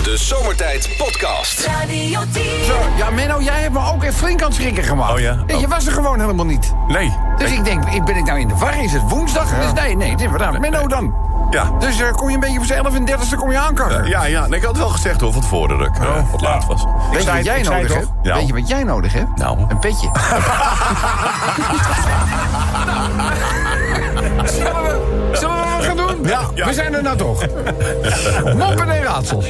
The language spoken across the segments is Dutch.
De Zomertijd Podcast. Radio 10. Zo, ja, Menno, jij hebt me ook echt flink aan het schrikken gemaakt. Oh ja? Je was er gewoon helemaal niet. Nee. Dus ik denk, ben ik nou in de war? Is het woensdag? Dus nee, het is vandaag. Menno dan. Ja. Dus kom je een beetje voor z'n 11:30 kom je aankakken. Ja, nee, ik had het wel gezegd hoor, van tevoren dat ik wat laat was. Weet je wat jij nodig hebt? Ja. Weet je wat jij nodig hebt? Nou. Een petje. Zullen we wat gaan doen? Ja. We zijn er nou toch. Moppen en raadsels.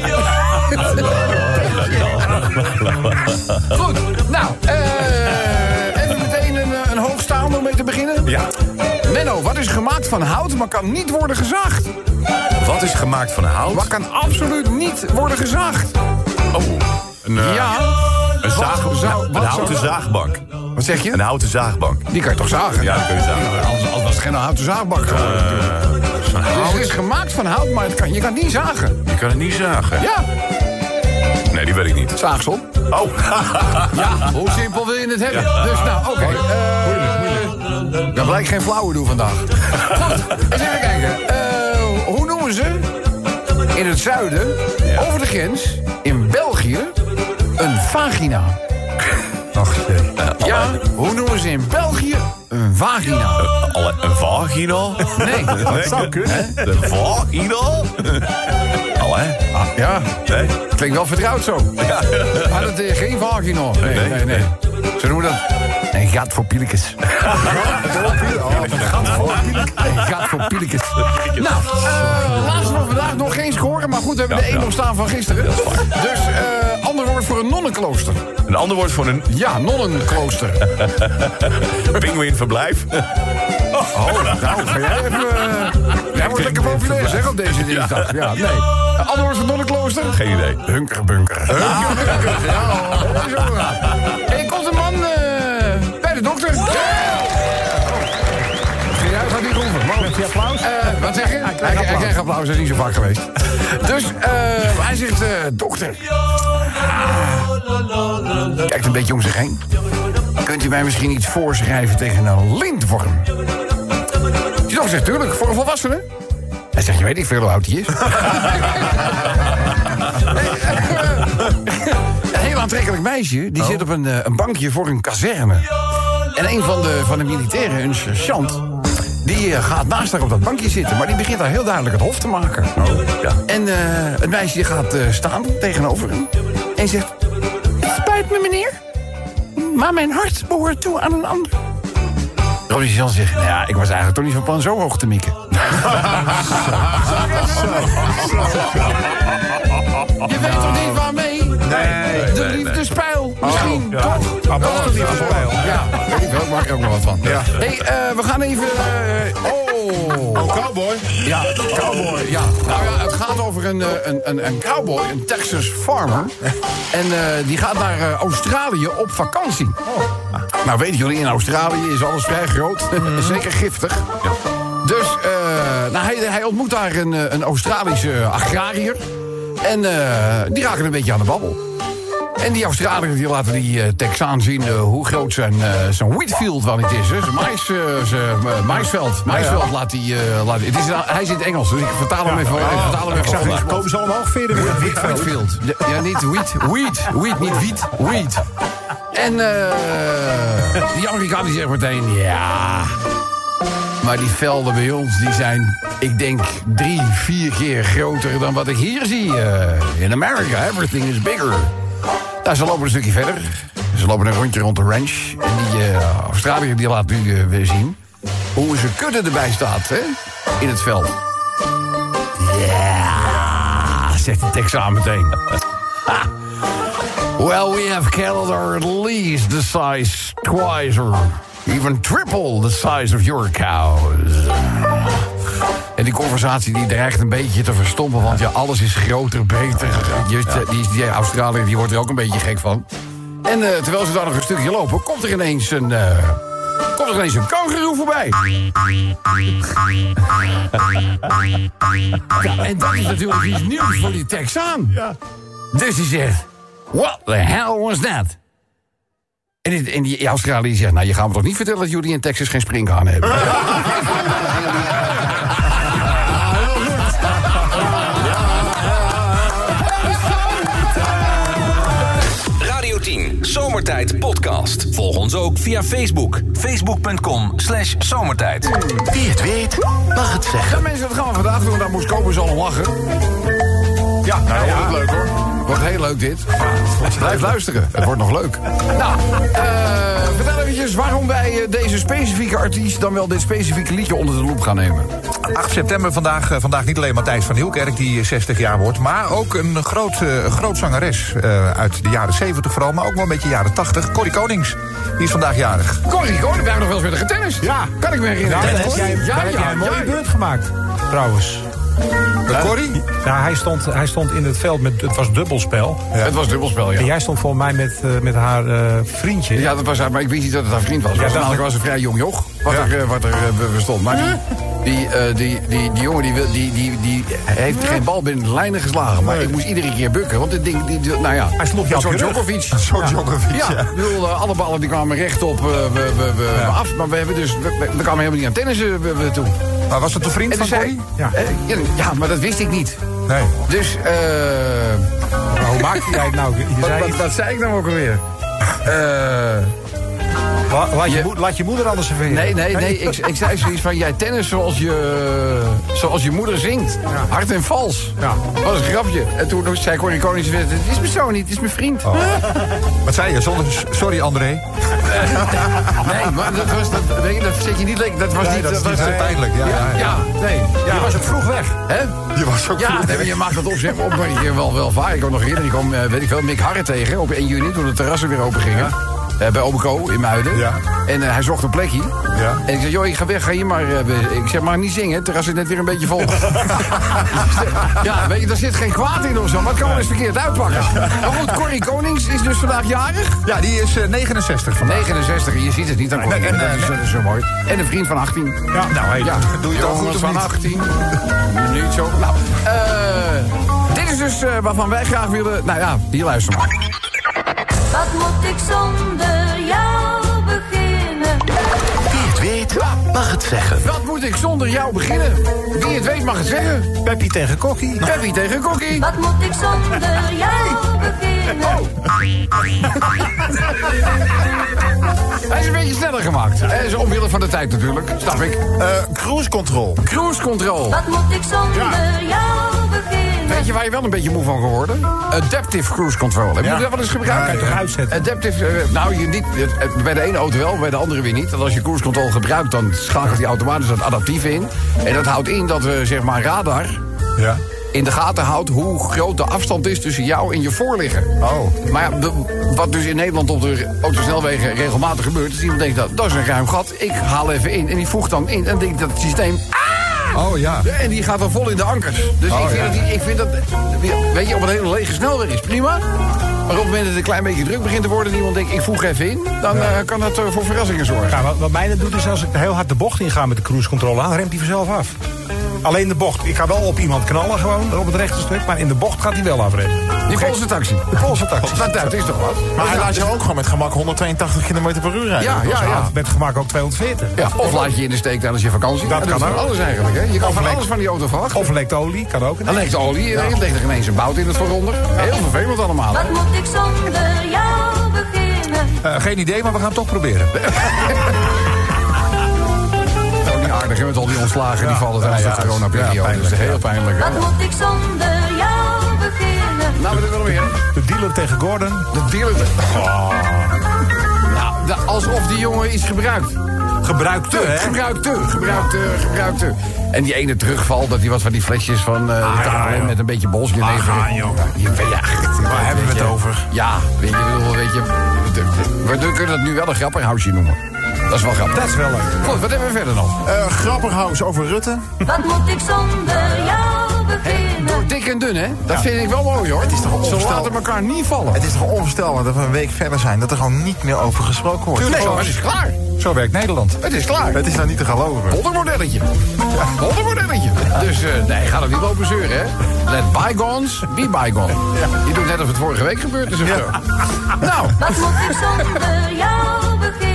Goed, nou, even meteen een hoogstaande om mee te beginnen. Ja. Menno, wat is gemaakt van hout, maar kan niet worden gezaagd? Wat is gemaakt van hout? Wat kan absoluut niet worden gezaagd? Oh, een houten zaagbank. Wat zeg je? Een houten zaagbank. Die kan je toch zagen? Ja, dat kun je zagen. Als was het geen houten zaagbank geworden. Dus het is gemaakt van hout, maar je kan het niet zagen. Je kan het niet zagen. Ja, Nee, die weet ik niet. zaagsel. Oh. Ja, hoe simpel wil je het hebben? Ja. Dus nou, oké. Moeilijk. Dat blijkt geen flauwe doen vandaag. Goed, eens even kijken. Hoe noemen ze in het zuiden, over de grens, in België, een vagina? Ach, Ja, hoe noemen ze in België een vagina? een vagina? Nee, Dat zou kunnen. De vagina? Allee. Ja, Nee? klinkt wel vertrouwd zo. Ja. Maar dat is geen vagina. Nee. Ze noemen dat een gat voor pielekes. Een gat voor pielekes. Nou, laatst van vandaag nog geen scoren. Maar goed, we hebben de 1 nog staan van gisteren. Dus, ander woord voor een nonnenklooster. Een ander woord voor een Ja, nonnenklooster. pinguïnverblijf. Oh, nou, ga jij even... jij wordt lekker populair, zeg, op deze dinsdag. Ja, nee. Ander woord voor nonnenklooster? Geen idee. Hunkerbunker. Hunkerbunker, ja. Hey, komt een man bij de dokter. Jij gaat niet roepen. Krijgt hij applaus? Wat zeg je? Hij krijgt applaus, dat is niet zo vaak geweest. Dus hij zegt, dokter. Kijkt een beetje om zich heen. Kunt u mij misschien iets voorschrijven tegen een lintworm? Die dokter zegt, tuurlijk, voor een volwassene. Hij zegt, je weet niet veel hoe oud hij is. Een heel aantrekkelijk meisje, die zit op een bankje voor een kazerne. En een van de militairen, een sergeant, die gaat naast haar op dat bankje zitten. Maar die begint daar heel duidelijk het hof te maken. Ja. En het meisje die gaat staan tegenover hem. En zegt, het spijt me meneer, maar mijn hart behoort toe aan een ander. Robin Jan zegt, nou ja, ik was eigenlijk toch niet van plan zo hoog te mikken. Je weet toch niet waarmee? Nee. De liefdespijl, misschien, ja. toch? Toch de liefdespijl. Ja, weet ik wel, ik maak er ook nog wat van. Ja. Hey, we gaan even... Cowboy. Ja, cowboy, ja. Nou ja, het gaat over een cowboy, een Texas farmer. En die gaat naar Australië op vakantie. Nou, weten jullie, in Australië is alles vrij groot. Zeker giftig. Ja. Dus hij ontmoet daar een Australische agrariër. En die raken een beetje aan de babbel. En die Australiërs die laten die Texaan zien hoe groot zijn wheatfield wel niet is. Hè. Zijn maisveld. Maisveld laat hij... hij zit Engels, dus ik vertaal hem even. Komen ze allemaal verder weer? Wheatfield. Ja, niet wheat. Wheat, niet wiet. Wheat. En die Amerikaan die zegt meteen... Ja... Maar die velden bij ons, die zijn, ik denk, 3-4 keer groter dan wat ik hier zie. In America, everything is bigger. Nou, ze lopen een stukje verder. Ze lopen een rondje rond de ranch. En die Australiër die laat nu weer zien hoe zijn kudde erbij staat, hè? In het veld. Ja, zegt de Texaan meteen. Well, we have cattle that are at least the size twice or even triple the size of your cows. En die conversatie die dreigt een beetje te verstompen, want ja, alles is groter, beter. Die Australiër die wordt er ook een beetje gek van. En terwijl ze daar nog een stukje lopen, komt er ineens een kangoeroe voorbij. Ja, en dat is natuurlijk iets nieuws voor die Texaan. Ja. Dus die zegt, what the hell was that? En die Australiër zegt, nou, je gaat me toch niet vertellen dat jullie in Texas geen springhaan hebben? Zomertijd Podcast. Volg ons ook via Facebook. Facebook.com/zomertijd. Wie het weet, mag het zeggen. Ja, mensen, dat gaan we vandaag doen. Daar moest Kobus al om lachen. Ja, nou, dat wordt leuk hoor. Wordt heel leuk dit. Blijf luisteren, het wordt nog leuk. Nou, vertel eventjes waarom wij deze specifieke artiest... dan wel dit specifieke liedje onder de loep gaan nemen. 8 september vandaag niet alleen Matthijs van Nieuwkerk, die 60 jaar wordt... maar ook een groot zangeres uit de jaren 70 vooral... maar ook wel een beetje jaren 80, Corrie Konings. Die is vandaag jarig. Corrie, we hebben nog wel eens met een getennist. Ja. Kan ik me herinneren. Daar heb jij een mooie beurt gemaakt, trouwens. Corrie? Ja, hij stond in het veld met... Het was dubbelspel. Ja. Het was dubbelspel, ja. En jij stond volgens mij met haar vriendje. Ja, dat was haar, maar ik wist niet dat het haar vriend was. Namelijk was een vrij jong joch, wat er bestond. Maar die jongen die heeft geen bal binnen de lijnen geslagen. Maar ik moest iedere keer bukken. Want dit ding, nou ja... Hij sloeg jou zo'n op je Djokovic. Zo'n Djokovic, Ja, ik bedoel, alle ballen die kwamen rechtop af. Maar we kwamen helemaal niet aan tennissen toe. Maar was het een vriend En van toen Corrie? Ja. Ja, maar dat wist ik niet. Nee. Dus, Maar hoe maakte jij het nou? wat zei ik nou ook alweer? Laat je moeder anders serveren. Nee. Ik zei zoiets van, jij tennis zoals je moeder zingt. Ja. Hard en vals. Ja. Dat was een grapje. En toen zei Corrie Konings, het is mijn zoon niet, het is mijn vriend. Oh. Wat zei je? Sorry, André. Nee, maar dat zet je niet lekker. Dat was niet... Dat is pijnlijk. Ja, nee. Je was ook vroeg weg. Hè? Je was ook Ja, nee, maar je maakt dat op, zeg maar op. Maar je wel vaak. Ik kwam nog eerder, ik kwam, weet ik veel, Mick Harre tegen op 1 juni, toen de terrassen weer open gingen. Bij Obeco in Muiden. Ja. En hij zocht een plekje. Ja. En ik zei, joh, ik ga weg, ga hier maar... ik zeg, maar niet zingen, het terras is net weer een beetje vol. Ja, weet je, daar zit geen kwaad in of zo, maar het kan wel eens verkeerd uitpakken. Maar goed, Corrie Konings is dus vandaag jarig. Ja, die is 69 vandaag. 69, je ziet het niet aan Corrie. Dat is zo mooi. En een vriend van 18. Ja, nou, hey, Ja, doe je het al goed jongens of van niet? 18. Niet zo. Nou, dit is dus waarvan wij graag willen... Nou ja, hier luister maar. Wat moet ik zonder jou beginnen? Wie het weet, mag het zeggen. Wat moet ik zonder jou beginnen? Wie het weet mag het zeggen. Peppy tegen Kokkie. Peppy tegen Kokkie. Wat moet ik zonder jou beginnen? Hij is een beetje sneller gemaakt. Hij is omwille van de tijd natuurlijk, snap ik. Cruise control. Cruise control. Wat moet ik zonder jou beginnen? Weet je waar je wel een beetje moe van geworden? Adaptive cruise control. Heb je dat wel eens gebruikt? Kan je toch uitzetten? Adaptive, je niet, bij de ene auto wel, bij de andere weer niet. Want als je cruise control gebruikt, dan schakelt die automatisch dat adaptief in. En dat houdt in dat we, zeg maar, radar Ja. in de gaten houdt hoe groot de afstand is tussen jou en je voorligger. Oh. Maar ja, wat dus in Nederland op de autosnelwegen regelmatig gebeurt, is iemand denkt dat is een ruim gat, ik haal even in. En die voegt dan in en denkt dat het systeem... Oh ja. En die gaat dan vol in de ankers. Dus ik vind dat, weet je, op een hele lege snelweg is prima. Maar op het moment dat het een klein beetje druk begint te worden en iemand denkt, ik voeg even in, dan kan dat voor verrassingen zorgen. Ja, wat mij dat doet is als ik heel hard de bocht inga met de cruise control aan, remt hij vanzelf af. Alleen de bocht. Ik ga wel op iemand knallen gewoon, op het rechte stuk, maar in de bocht gaat hij wel afremmen. Die Poolse taxi. De Poolse taxi. Dat is toch wat? Maar hij laat je ook gewoon met gemak 182 km per uur rijden. Ja. Met gemak ook 240. Ja, of laat je in de steek tijdens je vakantie. Dat kan van ook. alles eigenlijk, hè. Je kan van lekt- alles van die auto verwachten. Of lekt olie, kan ook. Dan lekt olie, dan ligt er ineens een bout in het vooronder. Heel vervelend allemaal. Wat moet ik zonder jou beginnen? Geen idee, maar we gaan het toch proberen. Ook niet aardig, hè, met al die ontslagen die vallen tijdens de coronaperiode. Dat is heel pijnlijk. hè. Wat moet ik zonder jou beginnen? Nou, wat is er nog meer? De dealer tegen Gordon. De dealer. Nou, alsof die jongen iets gebruikt. Gebruikte, hè? Gebruikte. En die ene terugval, dat hij wat van die flesjes van de KLM met een beetje bolsje leveren. Waar hebben we het over? Ja, weet je. We kunnen dat nu wel een grapperhausje noemen. Dat is wel grappig. Dat is wel leuk. Goed, wat hebben we verder nog? Grapperhaus over Rutte. Wat moet ik zonder jou beginnen? Door dik en dun, hè? Dat vind ik wel mooi, hoor. Het is toch Ze onvoorstelbaar. laten elkaar niet vallen. Het is toch onvoorstelbaar dat we een week verder zijn... dat er gewoon niet meer over gesproken wordt. Nee, maar het is klaar. Zo werkt Nederland. Het is klaar. Het is nou niet te geloven. Poldermodelletje. Poldermodelletje. Dus nee, ga er niet lopen zeuren, hè. Let bygones be bygone. Je doet net of het vorige week gebeurd is of zo. Nou, Wat moet ik zonder jou beginnen?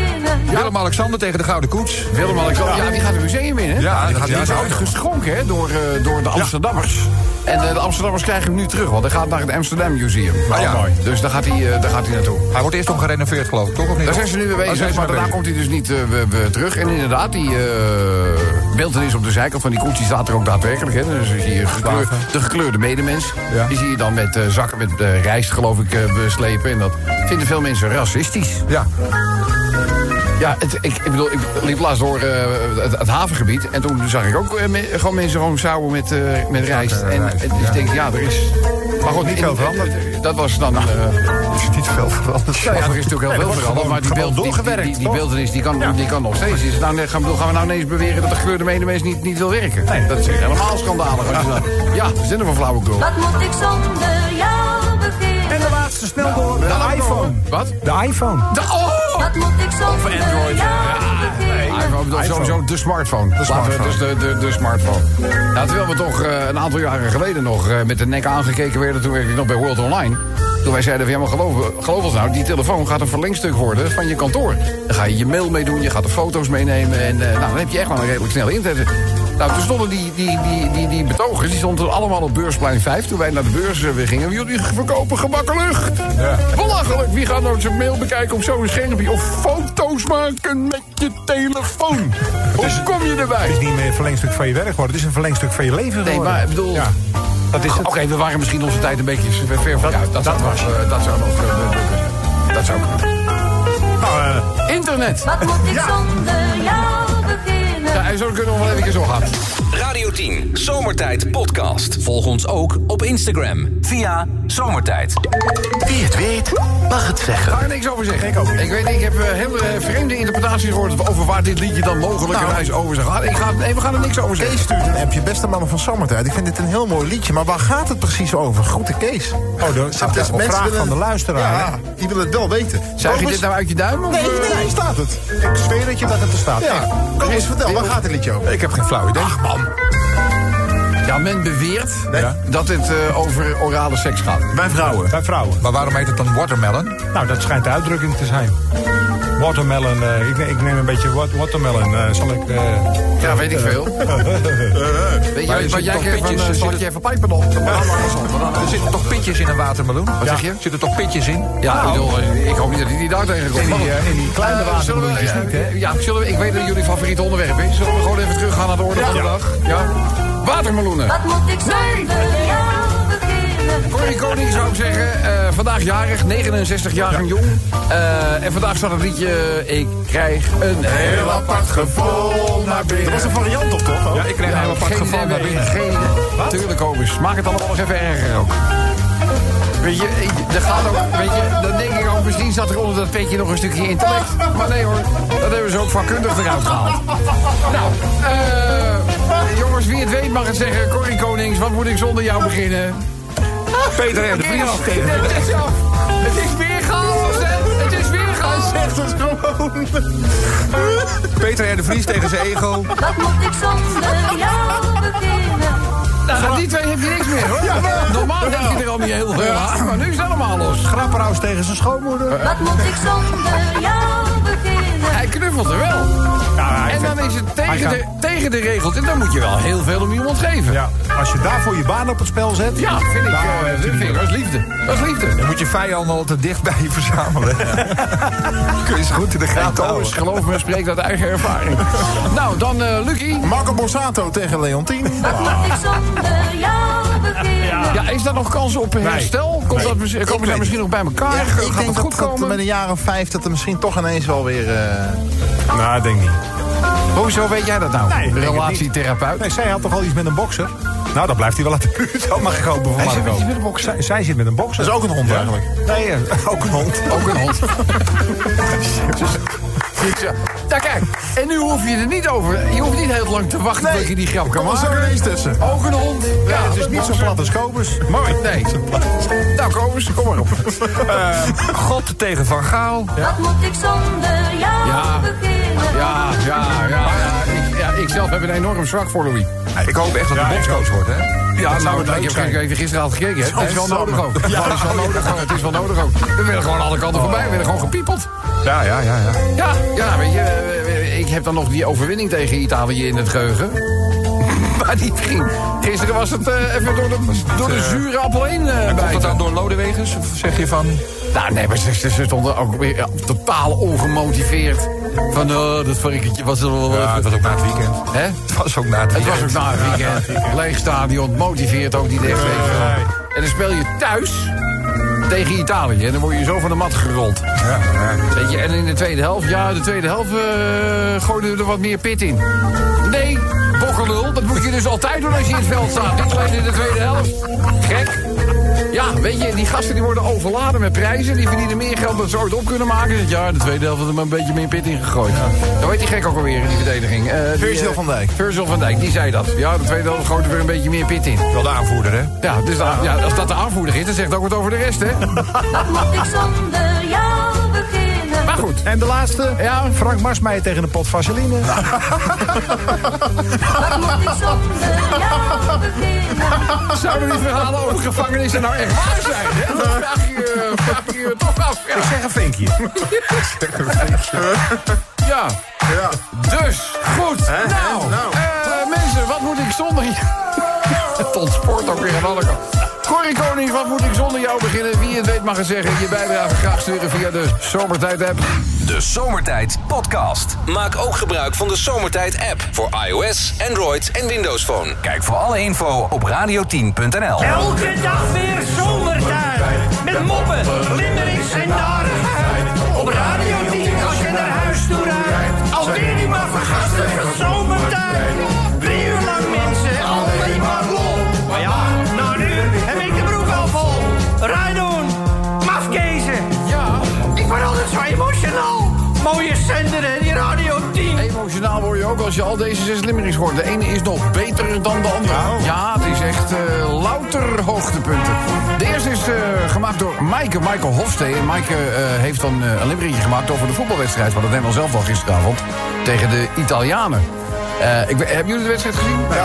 Willem-Alexander tegen de Gouden Koets. Willem-Alexander, ja, die gaat het museum in, hè? Ja, die is ooit geschonken, hè, door de Amsterdammers. En de Amsterdammers krijgen hem nu terug, want hij gaat naar het Amsterdam Museum. Mooi. Dus daar gaat hij naartoe. Hij wordt eerst nog gerenoveerd, geloof ik, toch? Of niet? Daar zijn ze nu mee bezig, maar daarna komt hij dus niet terug. En inderdaad, die beeltenis op de zijkant van die koets, die staat er ook daadwerkelijk. Hè. Dus zie je de gekleurde medemens. Ja. Die zie je dan met zakken met rijst, geloof ik, beslepen. En dat vinden veel mensen racistisch. Ja. Ja, ik bedoel, ik liep laatst door het havengebied. En toen zag ik ook gewoon mensen gewoon sjouwen met rijst. Dus ik denk, ja, er is... Maar goed, niet veel veranderd. Dat was dan... Er is niet veel veranderd. Ja, er is natuurlijk heel veel veranderd. Maar die beeltenis, die kan nog steeds. Gaan we nou ineens beweren dat de gekleurde medemens niet wil werken? Nee, dat is helemaal schandalig. Ja, dat is net een flauwekul. Wat moet ik zonder jou beginnen? En de laatste snel door. De iPhone. Wat? De iPhone. Wat moet ik zonder Android, jou beginnen? iPhone bedoel sowieso de smartphone. Dus de smartphone. Nou, terwijl we toch een aantal jaren geleden nog met de nek aangekeken werden... toen werkte ik nog bij World Online. Toen wij zeiden van, ja, maar geloof ons nou... die telefoon gaat een verlengstuk worden van je kantoor. Dan ga je je mail mee doen, je gaat er foto's meenemen... en nou, dan heb je echt wel een redelijk snel internet. Nou, toen stonden die betogers, die stonden allemaal op Beursplein 5... toen wij naar de beurs weer gingen. Jullie verkopen gebakken lucht. Ja. Belachelijk, wie gaat nou zijn mail bekijken op zo'n schermpje... of foto's maken met je telefoon? Hoe kom je erbij? Het is niet meer een verlengstuk van je werk geworden. Het is een verlengstuk van je leven geworden. Nee, maar ik bedoel... Ja. Oké, we waren misschien onze tijd een beetje ver vooruit. Dat zou kunnen. Internet. Wat moet ik zonder jou beginnen? Ja, en zo kunnen we wel even zo gaan. Radio 10 Zomertijd Podcast. Volg ons ook op Instagram via Zomertijd. Wie het weet, mag het zeggen. Ik ga er niks over zeggen. Ik ook niet. Ik weet niet, ik heb hele vreemde interpretaties gehoord... over waar dit liedje dan mogelijkerwijs over zou gaan. We gaan er niks over zeggen. Kees stuurt een appje, beste mannen van Zomertijd. Ik vind dit een heel mooi liedje, maar waar gaat het precies over? Groeten Kees. Op vraag van de luisteraar. Ja, die willen het wel weten. Zeg je dit nou uit je duim? Of? Nee, staat het. Ik zweer dat je dat het er staat. Ja, kom eens, vertel, waar gaat het liedje over? Ik heb geen flauw idee. Ach, man. Ja, men beweert dat het over orale seks gaat. Bij vrouwen. Bij vrouwen. Maar waarom heet het dan watermelon? Nou, dat schijnt de uitdrukking te zijn. Watermelon, ik neem een beetje watermelon. Zal ik... Ja, weet ik veel. Weet je wat jij kreeg van... Zal ik je even pijpen op? Er zitten toch pitjes in een watermeloen? Wat zeg je? Zitten toch pitjes in? Ja, ik hoop niet dat hij die daar tegen komt. In die kleine watermeloentjes niet, hè? Ja, ik weet dat jullie favoriete onderwerp is. Zullen we gewoon even teruggaan naar de orde van de dag? Ja. Watermeloenen. Wat moet ik zonder jou beginnen? Corrie Koning zou ik zeggen, vandaag jarig, 69-jarige jong. En vandaag staat het liedje, ik krijg een heel apart gevoel naar binnen. Er was een variant op, toch? Ja, ik krijg een heel apart gevoel naar binnen. Tuurlijk, Obus. Maak het allemaal nog even erger ook. Weet je, dan denk ik ook, misschien zat er onder dat petje nog een stukje intellect. Maar nee hoor, dat hebben ze ook vakkundig eruit gehaald. Nou, jongens, wie het weet mag het zeggen. Corrie Konings, wat moet ik zonder jou beginnen? Peter R. de Vries tegen... Het is weer chaos, hè? Het is weer chaos. Zegt het gewoon. Peter R. de Vries tegen zijn ego. Wat moet ik zonder jou beginnen? Nou, die twee heb je niks meer, hoor. Normaal heb je er al niet heel veel aan, maar nu is het allemaal los. Grapperhaus tegen zijn schoonmoeder. Wat moet ik zonder jou beginnen? Hij knuffelt er wel. Ja, En dan is het tegen de regels. En dan moet je wel heel veel om iemand geven. Ja, als je daarvoor je baan op het spel zet... Ja, vind ik, dat is liefde. Dat is liefde. Dan moet je vijanden altijd dicht bij je verzamelen. Kun je ze goed in de gaten houden. Geloof me, spreekt uit eigen ervaring. Nou, dan Lucky. Marco Borsato tegen Leontien. Wat moet ik zonder jou beginnen? Ja, is daar nog kans op herstel? Komen ze misschien nog bij elkaar? Ja, ik Gaat denk het goed dat komen? met een jaar of 5 dat er misschien toch ineens wel weer... Nou, ik denk niet. Hoezo weet jij dat nou? Nee, ik denk het relatietherapeut? Nee, zij had toch al iets met een bokser? Nou, dan blijft hij wel uit de buurt. Dat mag ik hopen van Marco. Met een bokser. Zij zit met een bokser. Dat is ook een hond eigenlijk. Nee, ook een hond. Ook een hond. Ja, kijk. En nu hoef je er niet over. Je hoeft niet heel lang te wachten tot je die grap kan Kom er zo maken. ineens tussen. Ook een hond. Ja, het is niet zo plat als Kobus. Mooi. Nee. Nou, Kobus, kom maar op. God tegen Van Gaal. Wat moet ik zonder jou beginnen? Ja. Ik zelf heb een enorm zwak voor Louis. Ik hoop echt dat hij bondscoach wordt, hè? Ja, nou, ik heb even gisteravond gekeken. Het is wel nodig ook. Het is wel nodig ook. We werden gewoon alle kanten voorbij. We werden gewoon gepiepeld. Ja. Ja, weet je, ik heb dan nog die overwinning tegen Italië in het geheugen. Maar die ging. Gisteren was het even door de zure appel heen. Komt het dan door Lodewegers? Of zeg je van... Nou, nee, maar ze stonden ook weer totaal ongemotiveerd. Van, dat varkentje was er wel... Ja, het was ook na het weekend. Hè? Het was ook na het weekend. Leeg stadion, motiveert ook niet echt. En dan speel je thuis tegen Italië. En dan word je zo van de mat gerold. Ja. Weet je, en in de tweede helft, gooiden we er wat meer pit in. Nee, bokkelul, dat moet je dus altijd doen als je in het veld staat. Niet alleen in de tweede helft. Gek. Ja, weet je, die gasten die worden overladen met prijzen. Die verdienen meer geld dan ze ooit op kunnen maken. Ja, in de tweede helft hebben we een beetje meer pit ingegooid. Dan weet die gek ook alweer in die verdediging. Virgil van Dijk. Virgil van Dijk, die zei dat. Ja, de tweede helft gooit er weer een beetje meer pit in. Wel de aanvoerder, hè? Ja, dus als dat de aanvoerder is, dan zegt ook wat over de rest, hè? Wat moet ik zonder jou beginnen? Maar goed. En de laatste, Ja. Frank Marsmeijer tegen een pot vaseline. Wat moet ik zonder jou beginnen? Zouden die verhalen over gevangenissen nou echt waar zijn, hè? Dat vraag je toch af. Ja. Ik zeg een vinkje. Ja. Dus, goed. Mensen, wat moet ik zonder je... Tot sport ook weer aan alle kanten. Corrie Konings, wat moet ik zonder jou beginnen? Wie het weet mag het zeggen. Je bijdrage graag sturen via de Zomertijd-app. De Zomertijd Podcast. Maak ook gebruik van de Zomertijd app voor iOS, Android en Windows Phone. Kijk voor alle info op radio10.nl. Elke dag weer zomertijd. Met moppen, limmerings en narigheid. Op Radio 10 als je naar huis toe rijdt. Alweer die maar vergastige zomertijd. 3 uur lang mensen, alleen maar lol. Maar ja, na een uur heb ik de broek al vol. Rijdoen, mafkezen. Ja. Ik word altijd zo emotional. Mooie zender hè, die Radio 10. Emotionaal word je ook als je al deze 6 limmerings hoort. De ene is nog beter dan de andere. Ja, het is echt louter hoogtepunten. De eerste is gemaakt door Michael Hofstee. En Maaike heeft dan een limmeringje gemaakt over de voetbalwedstrijd van het Nederlands elftal gisteravond tegen de Italianen. Hebben jullie de wedstrijd gezien? Ja.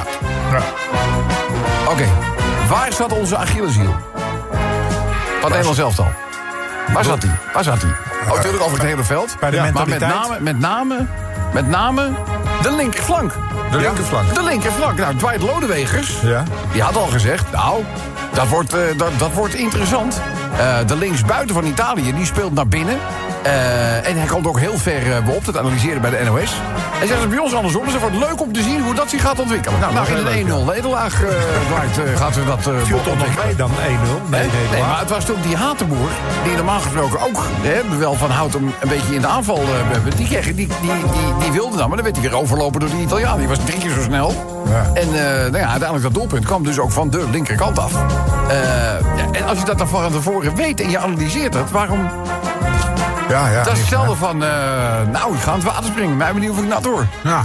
Oké. Waar zat onze Achilleshiel? Van het Nederlands elftal. Waar zat hij? Oh, natuurlijk over het hele veld. Bij de maar mentaliteit. met name de linkerflank. De linkerflank. Nou, Dwight Lodewegers, die had al gezegd... Nou, dat wordt interessant. De linksbuiten van Italië, die speelt naar binnen. En hij komt ook heel ver op, dat analyseren bij de NOS. Hij zegt het bij ons andersom, dus het wordt leuk om te zien hoe dat zich gaat ontwikkelen. Nou in een 1-0 nederlaag, Dwight, gaat we dat Viel toch nog mee dan 1-0? Nee, maar het was ook die Hatenboer, die normaal gesproken ook wel van Houten een beetje in de aanval die wilde dan, maar dan werd hij weer overlopen door die Italiaan. Die was 3 keer zo snel. Ja. En uiteindelijk dat doelpunt kwam dus ook van de linkerkant af. En als je dat dan van tevoren weet en je analyseert het, waarom... Ja, dat is hetzelfde van, ik ga aan het water springen. Mij benieuwd of ik nat hoor. Ja.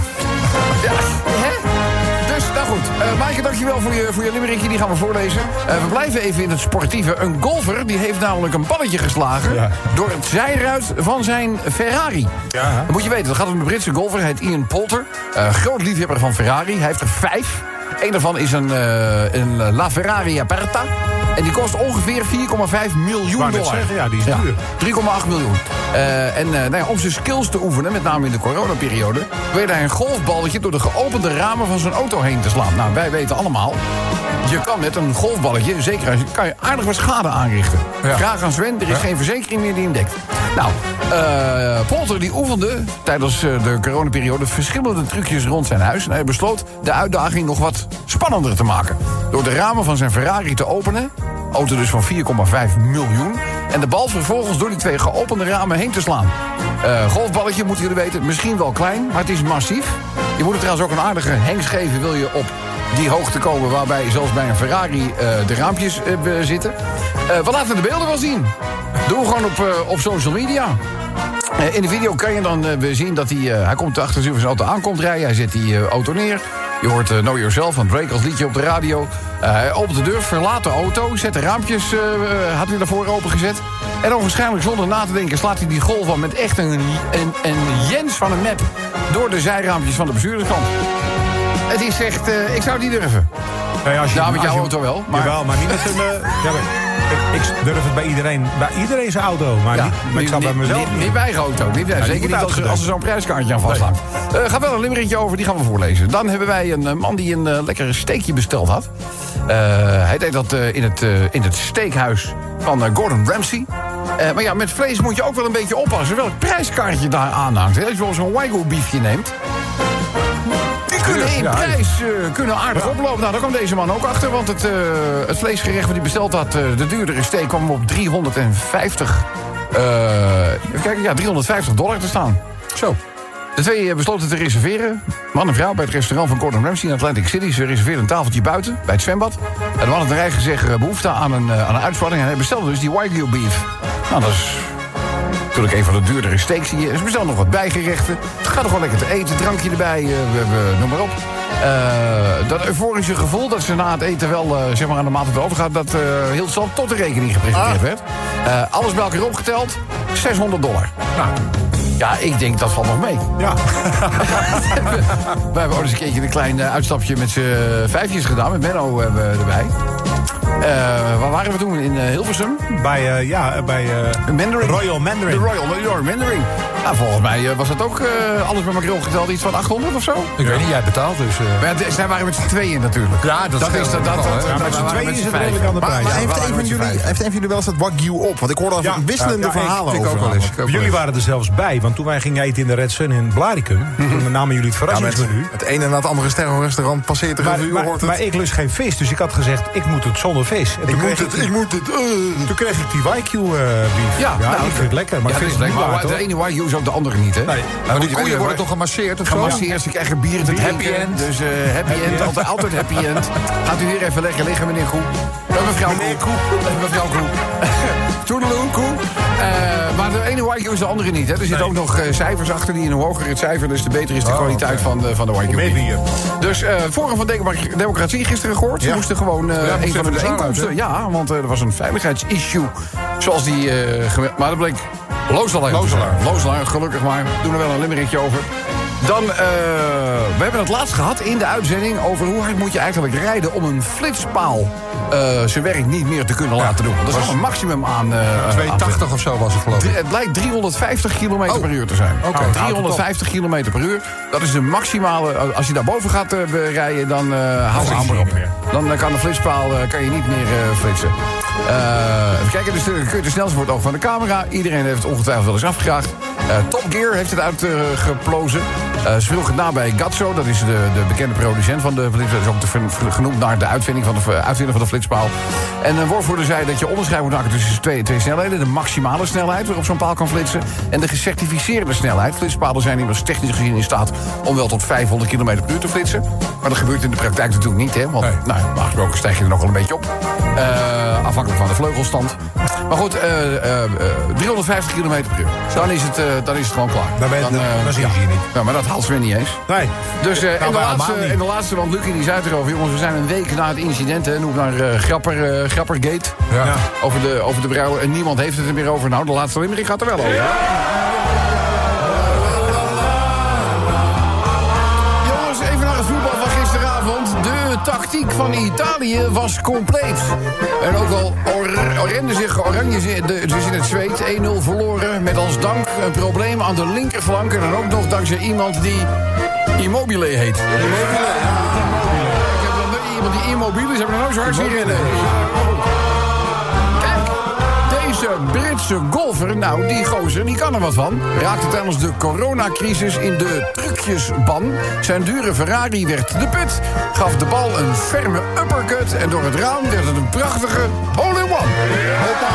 Hè? Dus, nou goed. Maaike, dankjewel voor je limerickje. Die gaan we voorlezen. We blijven even in het sportieve. Een golfer die heeft namelijk een balletje geslagen... door het zijruit van zijn Ferrari. Ja. Dat moet je weten, dat gaat om de Britse golfer. Hij heet Ian Poulter. Groot liefhebber van Ferrari. Hij heeft er 5. Een daarvan is een La Ferrari Aperta. En die kost ongeveer $4,5 miljoen. Ja, die is duur. 3,8 miljoen. Om zijn skills te oefenen, met name in de coronaperiode... probeerde hij een golfballetje door de geopende ramen van zijn auto heen te slaan. Nou, wij weten allemaal... je kan met een golfballetje, zeker kan je aardig wat schade aanrichten. Ja. Graag aan Sven, er is geen verzekering meer die hem dekt. Nou, Poulter die oefende tijdens de coronaperiode... verschillende trucjes rond zijn huis. En hij besloot de uitdaging nog wat spannender te maken. Door de ramen van zijn Ferrari te openen... auto dus van 4,5 miljoen... en de bal vervolgens door die 2 geopende ramen heen te slaan. Golfballetje, moeten jullie weten, misschien wel klein, maar het is massief. Je moet er trouwens ook een aardige hengst geven... wil je op die hoogte komen waarbij zelfs bij een Ferrari de raampjes zitten. We laten de beelden wel zien. Doe gewoon op social media. In de video kan je dan zien dat hij komt achter zijn auto aankomt rijden. Hij zet die auto neer. Je hoort Know Yourself van Drake als liedje op de radio. Hij opent de deur, verlaat de auto, zet de raampjes, had hij daarvoor opengezet. En onwaarschijnlijk zonder na te denken slaat hij die golf van met echt een jens van een map door de zijraampjes van de bestuurderskant. Het is echt, ik zou het niet durven. Nee, als je, Nou, met jouw als je- auto wel. Maar, Jawel, maar niet met een... ja, maar ik durf het bij iedereen zijn auto. Maar, ja, maar ik sta bij mezelf niet bij eigen auto. Zeker moet niet als uitgedekt. er zo'n prijskaartje aan vasthangt. Gaat wel een limmeretje over, die gaan we voorlezen. Dan hebben wij een man die een lekker steekje besteld had. Hij deed dat in het steakhuis van Gordon Ramsay. Maar ja, met vlees moet je ook wel een beetje oppassen welk prijskaartje daar aanhangt. Hè? Als je wel zo'n Wagyu beefje neemt. Die kunnen in prijs kunnen aardig oplopen. Nou, daar kwam deze man ook achter. Want het vleesgerecht wat hij besteld had, de duurdere steak, kwam hem op 350. Even kijken, ja, $350 te staan. Zo. De twee besloten te reserveren. Man en vrouw bij het restaurant van Gordon Ramsay in Atlantic City. Ze reserveerden een tafeltje buiten, bij het zwembad. En de man had een eigen gezegd behoefte aan een uitspanning. En hij bestelde dus die Wagyu beef. Nou, dat is natuurlijk een van de duurdere steaks hier. Ze bestellen nog wat bijgerechten. Het gaat nog wel lekker te eten, drankje erbij, noem maar op. Dat euforische gevoel dat ze na het eten wel zeg maar aan de maaltijd overgaat, dat hield stand tot de rekening gepresenteerd werd. Alles bij elkaar opgeteld, $600. Nou, ja, ik denk dat valt nog mee. Ja. Wij hebben ook eens een keertje een klein uitstapje met z'n vijfjes gedaan. Met Menno erbij. Waar waren we toen? In Hilversum? Bij Mandarin. Royal Mandarin. De Royal Mandarin. Nou, volgens mij was dat ook alles bij elkaar opgeteld iets van 800 of zo. Ik weet niet, jij betaalt dus... Maar ja, zij waren met z'n tweeën natuurlijk. Ja, dat is dat. Met z'n tweeën is het redelijk aan de prijs. Maar Ja, heeft we waren een met z'n vijf. van jullie wel eens dat Wagyu op? Want ik hoorde al wisselende verhalen ik over. ook wel eens. Jullie waren er zelfs bij, want toen wij gingen eten in de Red Sun in Blaricum, toen namen jullie het verrassingsmenu. Het ene na het andere sterrenrestaurant passeert de revue, hoort het. Maar ik lust geen vis, dus ik had gezegd, ik moet het zonder vis. En toen kreeg ik die Wagyu beef. Ja, nou, ik vind het lekker. Maar Ja, ik dat vind is het lekker. niet Maar waard, de hoor. ene Wagyu is ook de andere niet, hè? Nee. Maar die koeien worden toch gemasseerd of zo? Gemasseerd, ze krijgen bier te Happy drinken. end. Dus happy end, altijd happy end. Gaat u hier even lekker liggen, meneer Koe. Mevrouw Koe. Mevrouw Koe. Toedeloe, Koe. Maar de ene Wagyu is de andere niet, hè? Er zitten ook nog cijfers achter die, en hoe hoger het cijfer, dus te beter is de kwaliteit van de Wagyu. Meer bier. Dus Forum van Democratie gisteren gehoord. Ze Ja. moesten gewoon een van de bijeenkomsten. Ja, want er was een veiligheidsissue. Zoals die... maar dat bleek Looselaar, gelukkig maar. Doen er wel een limerickje over. Dan, we hebben het laatst gehad in de uitzending over hoe hard moet je eigenlijk rijden om een flitspaal zijn werk niet meer te kunnen laten doen. Dat is wel een maximum aan... 280 of zo was het geloof ik. Het blijkt 350 km per uur te zijn. Oké. 350 km per uur. Dat is de maximale... Als je daarboven gaat rijden, dan hou ze amper op. Dan kan de flitspaal kan je niet meer flitsen. Even kijken, dus kun je de snelste voor het oog van de camera. Iedereen heeft het ongetwijfeld wel eens afgevraagd. Top Gear heeft het uitgeplozen. Ze vroeg het na bij Gatso, dat is de bekende producent van de flitspaal. Dat is ook genoemd naar de uitvinder van de flitspaal. En een woordvoerder zei dat je onderscheid moet maken tussen twee snelheden. De maximale snelheid waarop zo'n paal kan flitsen. En de gecertificeerde snelheid. Flitspalen zijn immers technisch gezien in staat om wel tot 500 km per uur te flitsen. Maar dat gebeurt in de praktijk natuurlijk niet, hè. Want normaal gesproken stijg je er nog wel een beetje op. Afhankelijk van de vleugelstand. Maar goed, 350 km per uur. Dan is het gewoon klaar. Dan zie je hier niet. Ja, maar dat haalt Sven niet eens. Nee. Dus en de laatste, want Lucie die zei het erover. Jongens, we zijn een week na het incident. Noem naar Grappergate. Ja. Over de brouwer. En niemand heeft het er meer over. Nou, de laatste limerick gaat er wel over. Jongens, even naar het voetbal van gisteravond. De tactiek van Italië was compleet. En ook al renden zich Oranje dus in het zweet. 1-0 verloren met als dank een probleem aan de linkerflank. En dan ook nog dankzij iemand die Immobile heet. Ik heb nog nooit iemand die Immobile is, hebben we nog nooit zo hard zien rennen. Kijk, deze Britse golfer, nou, die gozer, die kan er wat van. Raakte tijdens de coronacrisis in de trucjesban. Zijn dure Ferrari werd de put. Gaf de bal een ferme uppercut. En door het raam werd het een prachtige hole-in-one. Hoppa!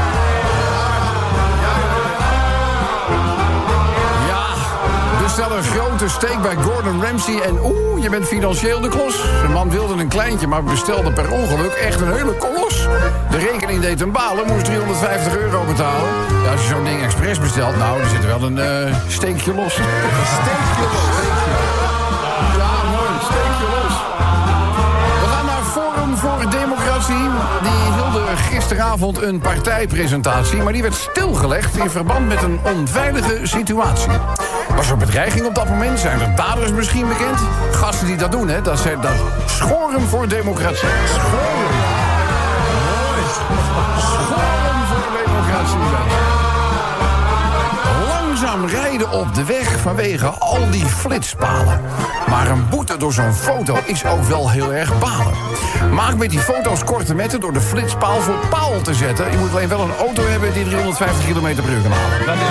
Bestel een grote steak bij Gordon Ramsay en je bent financieel de klos. De man wilde een kleintje, maar bestelde per ongeluk echt een hele kolos. De rekening deed hem balen, moest €350 betalen. Ja, als je zo'n ding expres bestelt, nou, er zit wel een steekje los. Een steekje los. Ja, mooi, steekje los. We gaan naar Forum voor Democratie. Die hielden gisteravond een partijpresentatie, maar die werd stilgelegd in verband met een onveilige situatie. Was er bedreiging op dat moment? Zijn er daders misschien bekend? Gasten die dat doen, hè? Dat schoren voor democratie. Schoren voor democratie. Langzaam rijden op de weg vanwege al die flitspalen. Maar een boete door zo'n foto is ook wel heel erg balen. Maak met die foto's korte metten door de flitspaal voor paal te zetten. Je moet alleen wel een auto hebben die 350 km per uur kan halen. Dat is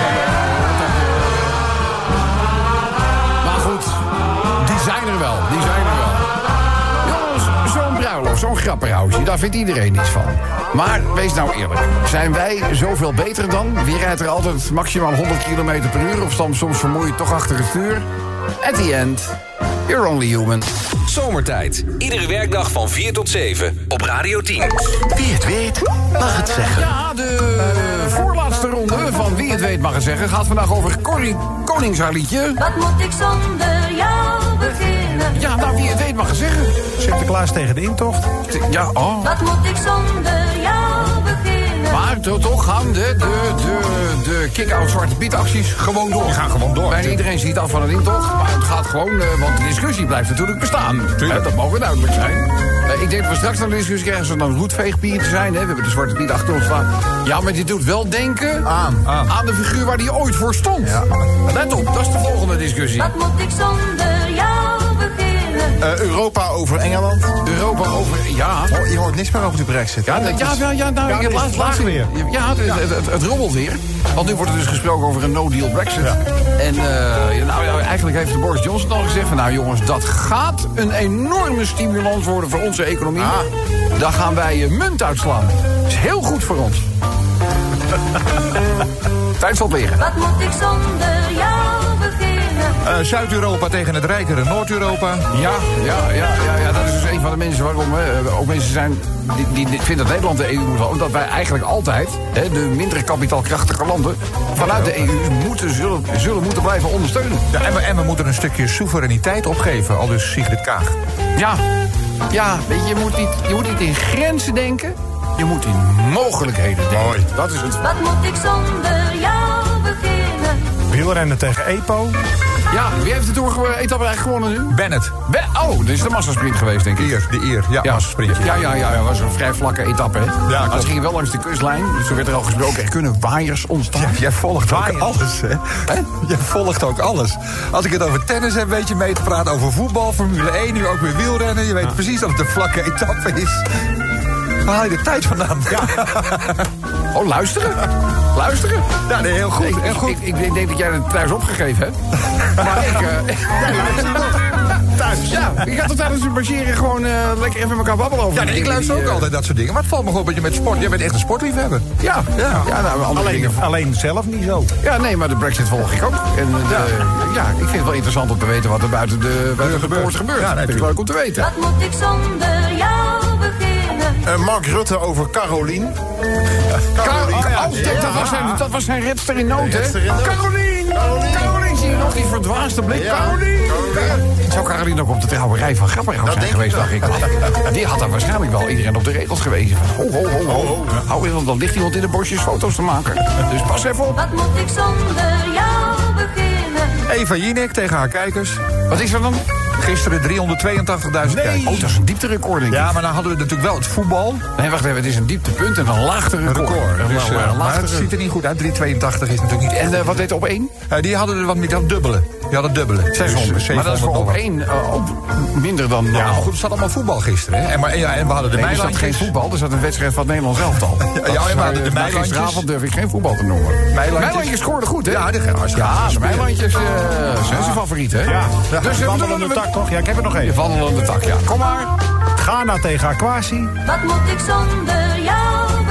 maar goed, die zijn er wel. Jongens, zo'n bruiloft, zo'n grapperhuisje, daar vindt iedereen niets van. Maar wees nou eerlijk, zijn wij zoveel beter dan? Wie rijdt er altijd maximaal 100 km per uur... of soms vermoeid toch achter het stuur? At the end, you're only human. Zomertijd. Iedere werkdag van 4 tot 7 op Radio 10. Wie het weet, mag het zeggen. Ja, de voorlaatste ronde van Wie het weet mag het zeggen... gaat vandaag over Corrie Konings haar liedje. Wat moet ik zonder jou beginnen? Ja, nou, wie het weet mag het zeggen. Sinterklaas tegen de intocht. Ja, oh. Wat moet ik zonder jou beginnen? Maar toch gaan de kick-out Zwarte Piet acties gewoon door. Die gaan gewoon door. Bijna iedereen ziet af van het intocht. Maar het gaat gewoon, want de discussie blijft natuurlijk bestaan. Dat mogen duidelijk zijn. Ik denk dat we straks naar de discussie krijgen... zo'n dan roetveegpier te zijn. Hè? We hebben de Zwarte Piet achter ons staan. Ja, maar dit doet wel denken aan de figuur waar die ooit voor stond. Ja. Let op, dat is de volgende discussie. Wat moet ik zonder jou beginnen? Europa over Engeland. Europa over, ja. Oh, je hoort niks meer over de Brexit. Laatst weer. Ja, het rommelt weer. Want nu wordt er dus gesproken over een no-deal Brexit. Ja. En eigenlijk heeft de Boris Johnson al gezegd... van, nou jongens, dat gaat een enorme stimulans worden voor onze economie. Daar gaan wij munt uitslaan. Dat is heel goed voor ons. Tijd zal liggen. Wat moet ik zonder jou beginnen? Zuid-Europa tegen het rijkere Noord-Europa. Ja, dat is dus een van de mensen waarom ook mensen zijn... die vinden dat Nederland de EU moet houden. Omdat wij eigenlijk altijd, de minder kapitaalkrachtige landen... vanuit de EU zullen moeten blijven ondersteunen. Ja, en we moeten een stukje soevereiniteit opgeven, al dus Sigrid Kaag. Ja, weet je, je moet niet in grenzen denken... je moet in mogelijkheden denken. Mooi. Dat is het. Wat moet ik zonder jou beginnen? Wielrennen tegen EPO. Ja, wie heeft de Tour-etappe eigenlijk gewonnen nu? Bennett. Dit is de massasprint geweest, denk ik. De Ier. Ja, massasprintje. Ja, dat was een vrij vlakke etappe, hè? Ja, maar ze gingen wel langs de kustlijn. Dus er werd er al gesproken, er kunnen waaiers ontstaan. Ja, jij volgt ook alles, hè? Jij volgt ook alles. Als ik het over tennis heb, weet je mee te praten over voetbal, Formule 1, nu ook weer wielrennen. Je weet precies dat het een vlakke etappe is. Waar haal je de tijd vandaan? Ja. Oh, luisteren? Ja, nee, heel goed. Ik denk dat jij het thuis opgegeven hebt. Maar thuis. Ja, ik ga toch tijdens het marcheren gewoon lekker even met elkaar babbelen over. Ja, nee, ik luister ook altijd dat soort dingen. Maar het valt me gewoon dat je met sport... Jij bent echt een sportliefhebber. Ja, alleen zelf niet zo. Ja, nee, maar de Brexit volg ik ook. En ik vind het wel interessant om te weten wat er buiten de poort gebeurt. Ja, dat vind ik leuk om te weten. Wat moet ik zonder jou beginnen? Mark Rutte over Carolien. Dat was zijn redster in nood, hè? Carolien, zie je nog die verdwaasde blik? Ja. Carolien! Zou Carolien ook op de trouwerij van Grapperhaus zijn geweest, dacht ik. Die had daar waarschijnlijk wel iedereen op de regels gewezen. Ho. Hou in, want dan ligt iemand in de bosjes foto's te maken. Dus pas even op. Wat moet ik zonder jou beginnen? Eva Jinek tegen haar kijkers. Wat is er dan? Gisteren 382.000 kijkers. Oh, dat is een diepterecord, denk ik. Ja, maar dan hadden we natuurlijk wel het voetbal. Nee, wacht even, het is een dieptepunt en een laagterecord. Dus, maar het ziet er niet goed uit. 382 is natuurlijk niet echt. En wat deed op 1? Die hadden er wat meer dan dubbele. Die hadden dubbele. 600. Maar dat is voor op 1 minder dan... Ja, goed, er zat allemaal voetbal gisteren. Hè? En we hadden de er zat geen voetbal, er zat een wedstrijd van het Nederlands elftal. En we hadden de Meilandjes. Gisteravond durf ik geen voetbal te noemen. Meilandjes scoorden goed, hè? Ja, de Meilandjes zijn zijn favoriet, hè? Ja, dus wandelende tak, toch? Ja, ik heb er nog één. Wandelende tak, ja. Kom maar. Ghana tegen Aquasi. Wat moet ik zonder jou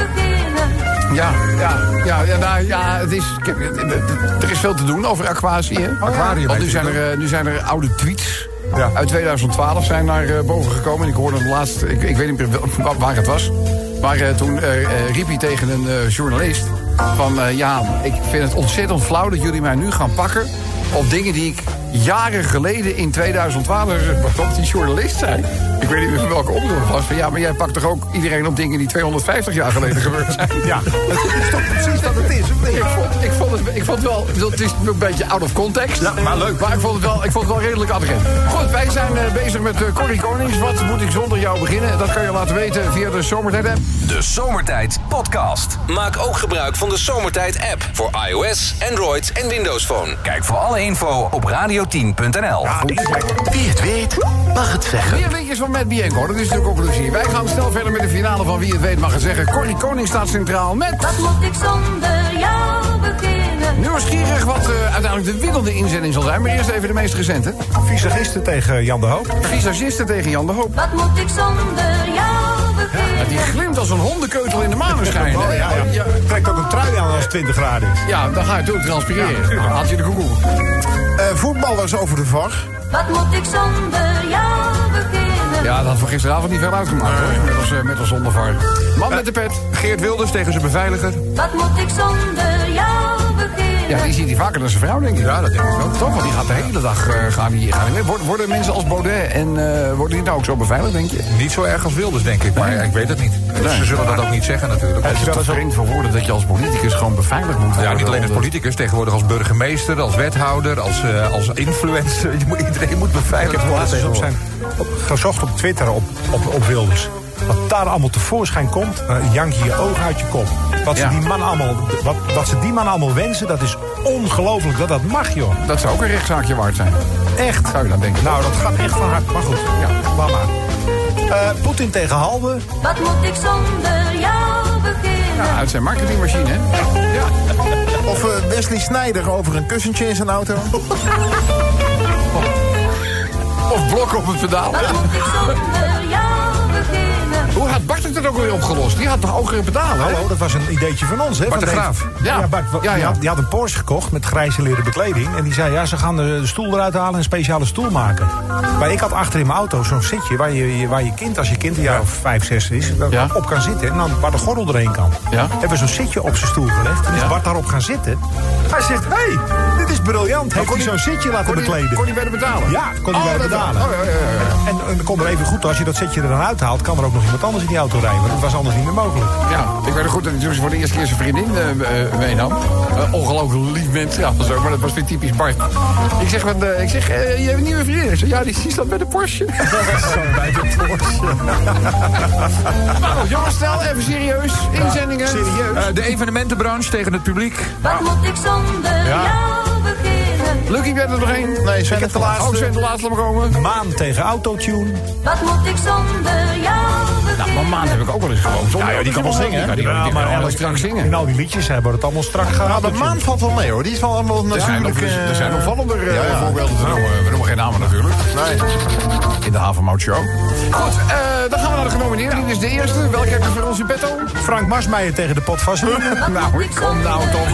beginnen? Het is... Er is veel te doen over Aquasi, hè? Aquarium. Want nu zijn er oude tweets... Ja. Uit 2012 zijn naar boven gekomen. En ik hoorde hem laatst, ik weet niet meer waar het was. Maar toen riep hij tegen een journalist... van ik vind het ontzettend flauw dat jullie mij nu gaan pakken... op dingen die ik jaren geleden in 2012... wat die journalist zei. Ik weet niet meer welke omroep het was. Van, maar jij pakt toch ook iedereen op dingen die 250 jaar geleden gebeurd zijn? Ja, dat is toch precies wat het is, of Ik vond het wel... Het is een beetje out of context. Ja, maar leuk. Maar ik vond het wel redelijk aardig. Goed, wij zijn bezig met Corrie Konings. Wat moet ik zonder jou beginnen? Dat kan je laten weten via de Zomertijd-app. De Zomertijd Podcast. Maak ook gebruik van de Zomertijd app voor iOS, Android en Windows Phone. Kijk voor alle info op radio10.nl. Wie het weet, mag het zeggen. Meer liedjes van Matt Bianco, dat is de conclusie. Wij gaan snel verder met de finale van Wie het weet mag het zeggen. Corrie Konings staat centraal met... Wat moet ik zonder jou beginnen? Nieuwsgierig wat uiteindelijk de winnende inzending zal zijn. Maar eerst even de meest recente. Visagisten tegen Jan de Hoop. Visagisten tegen Jan de Hoop. Wat moet ik zonder jou beginnen? Ja, die glimt als een hondenkeutel in de maneschijn. Oh, ja. Trekt ook een trui aan als het 20 graden is. Ja, dan ga je toen transpireren. Dan haalt je de koekoek. Voetballers over de VAR. Wat moet ik zonder jou beginnen? Ja, dat had voor gisteravond niet veel uitgemaakt hoor. Met ons zonder VAR. Man met de pet. Geert Wilders tegen zijn beveiliger. Wat moet ik zonder jou beginnen? Ja, die ziet hij vaker dan zijn vrouw, denk ik. Ja, dat denk ik ook. Toch, want die gaat de hele dag gaan die mee. Worden mensen als Baudet en worden die nou ook zo beveiligd, denk je? Niet zo erg als Wilders, denk ik. Maar ik weet het niet. Nee. Ze zullen dat ook niet zeggen natuurlijk. Het is toch vreemd voor woorden dat je als politicus gewoon beveiligd moet worden. Ja, niet alleen als politicus, tegenwoordig als burgemeester, als wethouder, als influencer. Iedereen moet beveiligd worden. Laatst op zijn gezocht op Twitter op Wilders. Wat daar allemaal tevoorschijn komt, jank je je ogen uit je kop. Wat ze die man allemaal wensen, dat is ongelooflijk. Dat mag, joh. Dat zou ook een rechtszaakje waard zijn. Echt. Zou je dat denken? Nou, dat gaat echt van hard. Maar goed, ja, laat maar. Poetin tegen Halbe. Wat moet ik zonder jou beginnen? Ja, uit zijn marketingmachine, hè? Ja. Of Wesley Sneijder over een kussentje in zijn auto. Of blok op het pedaal. Wat moet ik zonder jou beginnen? Hoe had Bart het ook weer opgelost? Die had toch hogere pedalen, hè? Hallo, dat was een ideetje van ons, hè? Bart de van Graaf. Ja. Bart, die had een Porsche gekocht met grijze leren bekleding. En die zei, ja, ze gaan de stoel eruit halen en een speciale stoel maken. Maar ik had achter in mijn auto zo'n zitje waar je kind, als je kind een jaar of 5, 6 is, op kan zitten. En dan waar de gordel erheen kan. Ja. Hebben we zo'n zitje op zijn stoel gelegd. En is Bart daarop gaan zitten. Hij zegt, hé, dit is briljant. Heeft hij zo'n zitje laten bekleden? Kon hij bij de betalen? Ja, kon hij bij de betalen. En dan kon er even goed, als je dat zitje er dan uithaalt, kan er ook nog iemand anders in die auto rijden. Want dat was anders niet meer mogelijk. Ja, ik weet het goed dat hij toen voor de eerste keer zijn vriendin meenam. Ongelooflijk lief mens trouwens ook, maar dat was weer typisch Bart. Ik zeg, je hebt een nieuwe vriendin? Ik zeg, ja, die staat bij de Porsche. Bij de Porsche. Maar goed, jongens, stel even serieus. Inzendingen. Serieus. De evenementenbranche tegen het publiek. Wat moet ik zonder jou beginnen? Lucky, werd er nog één? Nee, zijn het de laatste. Ook zijn de laatste, laat maar komen. Maan tegen Autotune. Wat moet ik zonder jou beginnen? Nou, maar Maan heb ik ook wel eens gewoon. Ja, die kan wel zingen, hè? Ja, die kan wel strak zingen. In al die liedjes hebben het allemaal strak Nou, gehad. de maan valt wel mee, hoor. Die is wel allemaal Er zijn opvallender voorbeelden te noemen. We noemen geen namen natuurlijk. Nee. In de Havermout Show. Goed, dan gaan we naar de genomineerden. Dit is de eerste. Welke heb je voor ons in petto? Frank Marsmeijer tegen de pot vaseline. Nou, kom nou toch.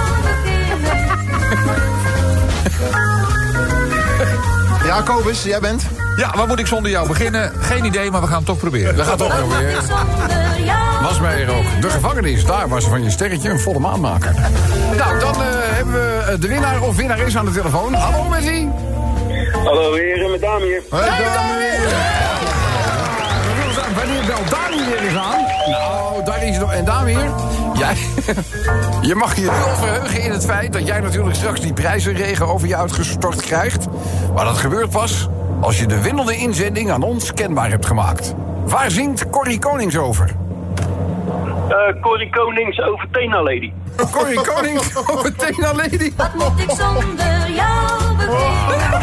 Ja, Kobus, jij bent. Ja, waar moet ik zonder jou beginnen? Geen idee, maar we gaan het toch proberen. We gaan het ook nog weer. Was mij er ook. De gevangenis, daar was van je sterretje een volle maan maken. Nou, dan hebben we de winnaar of winnares aan de telefoon. Hallo, Messi. Hallo heren, met Daan hier. Wanneer belt Daan weer eens aan? Nou, daar is het. En Daan weer. Jij, je mag je wel verheugen in het feit dat jij natuurlijk straks die prijzenregen over je uitgestort krijgt. Maar dat gebeurt pas als je de winnende inzending aan ons kenbaar hebt gemaakt. Waar zingt Corrie Konings over? Corrie Konings over Tena Lady. Corrie Konings over Tena Lady? Wat moet ik zonder jou beginnen?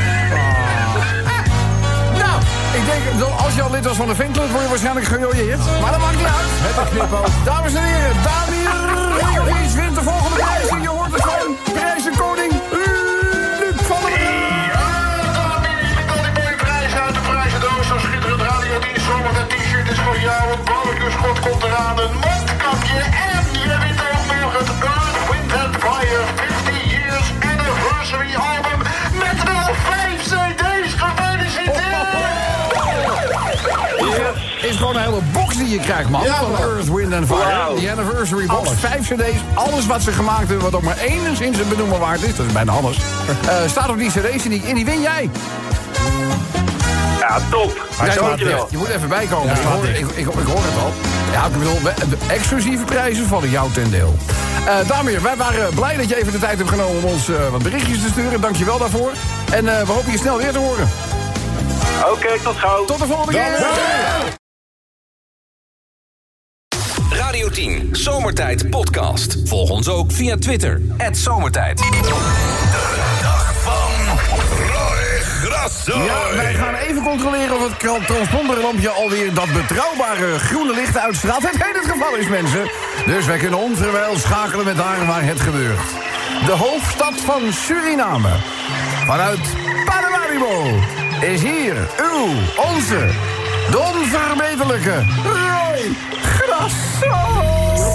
Nou, ik denk dat als je al lid was van de fanclub, word je waarschijnlijk gerooieerd. Maar dat maakt niet uit. Met een knipoog. Dames en heren, Daniel Wies wint de volgende prijs. Je hoort het van prijzenkoning Luc van der Meer. Mooie prijs uit de prijzendoos. Zo'n schitterend Radio 10 zomer. Een t-shirt is voor jou. Een barbecue-schot komt eraan. Een mondkapje. En je wint ook nog het Earth, Wind & Fire 50 Years Anniversary album. Met wel 5 cd's. Gefeliciteerd! Is gewoon een hele box die je krijgt, man. Ja, van man. Earth, Wind & Fire. Wow. Die anniversary box. 5 cd's. Alles wat ze gemaakt hebben, wat ook maar enigszins een benoemen waard is. Dat is bijna alles. Staat op die cd's en die win jij. Ja, top. Dankjewel. Je moet even bijkomen. Ik hoor het al. Ja, ik bedoel, de exclusieve prijzen vallen jou ten deel. Damir, wij waren blij dat je even de tijd hebt genomen om ons wat berichtjes te sturen. Dank je wel daarvoor. En we hopen je snel weer te horen. Oké, tot gauw. Tot de volgende keer. Radio 10 Zomertijd Podcast. Volg ons ook via Twitter. @Zomertijd. De dag van Roy Grasso. Ja, wij gaan even controleren of het transponderlampje alweer dat betrouwbare groene licht uitstraalt. Hetgeen het geval is, mensen. Dus wij kunnen onverwijld schakelen met daar waar het gebeurt. De hoofdstad van Suriname. Vanuit Paramaribo is hier onze, de onverbeterlijke Roy Grasso.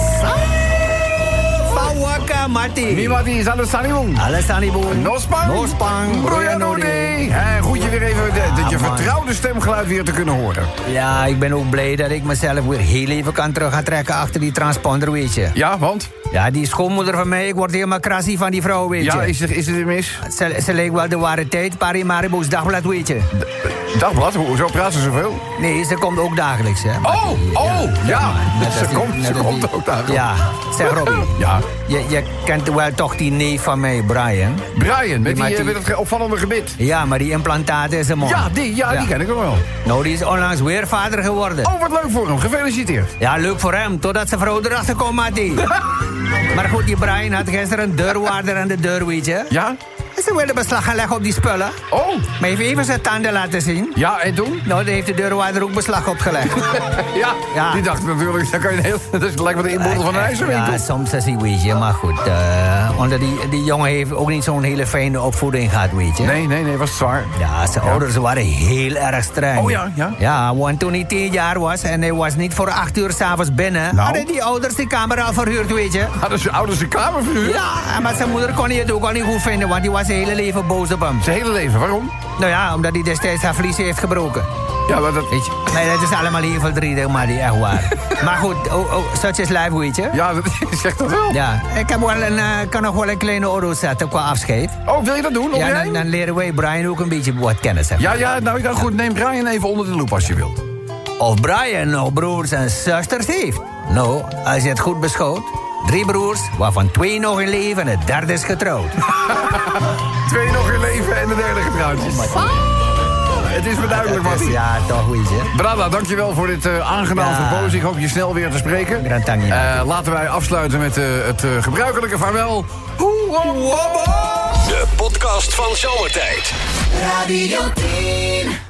Waka Mati. Mimati is alles sanibong. Alles sanibong. Nospang. Nospang. Broyanodi. Goed je weer even dat je vertrouwde stemgeluid weer te kunnen horen. Ja, ik ben ook blij dat ik mezelf weer heel even kan terug gaan trekken achter die transponder, weet je. Ja, want? Ja, die schoonmoeder van mij, ik word helemaal krassie van die vrouw, weet je. Ja, is het er mis? Ze leek wel de ware tijd, Paramaribo's Dagblad, weet je. Dagblad? Hoezo praat ze zoveel? Nee, ze komt ook dagelijks, hè. Ja. Ze komt ook dagelijks. Ja, zeg Robbie. Ja. Je kent wel toch die neef van mij, Brian? Brian, met het opvallende gebit. Ja, maar die implantaten is een man. Ja, die ken ik nog wel. Nou, die is onlangs weer vader geworden. Oh, wat leuk voor hem. Gefeliciteerd. Ja, leuk voor hem. Totdat zijn vrouw erachter komt, Matti. Maar goed, die Brian had gisteren een deurwaarder aan de deur, weet je. Ja? En ze wilden beslag gaan leggen op die spullen. Oh. Maar heeft even zijn tanden laten zien. Ja, en toen? Nou, daar heeft de deurwaarder ook beslag op gelegd. ja, die dacht natuurlijk, dan kan je dat lijkt wel de inboedel van een ijzerwinkel. Ja, soms is hij, weet je, maar goed. Omdat die jongen heeft ook niet zo'n hele fijne opvoeding gehad, weet je. Nee, was het zwaar. Ja, zijn ouders waren heel erg streng. Oh ja? Ja, want toen hij 10 jaar was en hij was niet voor 8 uur 's avonds binnen... hadden die ouders die kamer al verhuurd, weet je. Hadden zijn ouders de kamer verhuurd? Ja, maar zijn moeder kon hij het ook al niet goed vinden, want die was zijn hele leven boos op hem. Zijn hele leven, waarom? Nou ja, omdat hij destijds haar vlies heeft gebroken. Ja, maar dat... Weet je? Nee, dat is allemaal heel verdrietig, maar die echt waar. Maar goed, such is life, weet je. Ja, zegt dat wel. Ja, ik heb kan nog wel een kleine auto zetten qua afscheid. Oh, wil je dat doen? Ja, dan leren wij Brian ook een beetje wat kennis hebben. Ja, nou dan goed, neem Brian even onder de loep als je wilt. Of Brian nog broers en zusters heeft? Nou, als je het goed beschouwt. 3 broers, waarvan 2 nog in leven en de derde is getrouwd. 2 nog in leven en de derde getrouwd. Het is me duidelijk, Matti. Ja, toch, weet je. Brada, dankjewel voor dit aangenaam verpoos. Ik hoop je snel weer te spreken. Laten wij afsluiten met het gebruikelijke vaarwel. De podcast van Zomertijd. Radio 10.